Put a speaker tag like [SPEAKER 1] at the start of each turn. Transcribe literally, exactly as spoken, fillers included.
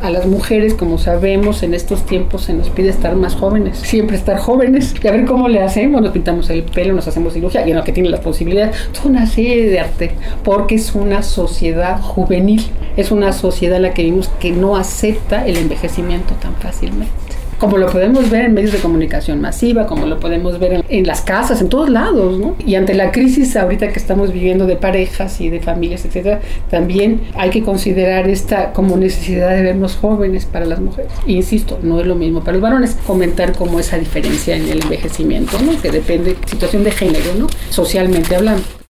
[SPEAKER 1] A las mujeres, como sabemos, en estos tiempos se nos pide estar más jóvenes, siempre estar jóvenes, y a ver cómo le hacemos, nos pintamos el pelo, nos hacemos cirugía, y en lo que tiene las posibilidades, es una serie de arte, porque es una sociedad juvenil, es una sociedad en la que vimos que no acepta el envejecimiento tan fácilmente. Como lo podemos ver en medios de comunicación masiva, como lo podemos ver en, en las casas, en todos lados, ¿no? Y ante la crisis ahorita que estamos viviendo de parejas y de familias, etcétera, también hay que considerar esta como necesidad de vernos jóvenes para las mujeres. E insisto, no es lo mismo para los varones. Comentar como esa diferencia en el envejecimiento, ¿no? Que depende de situación de género, ¿no? Socialmente hablando.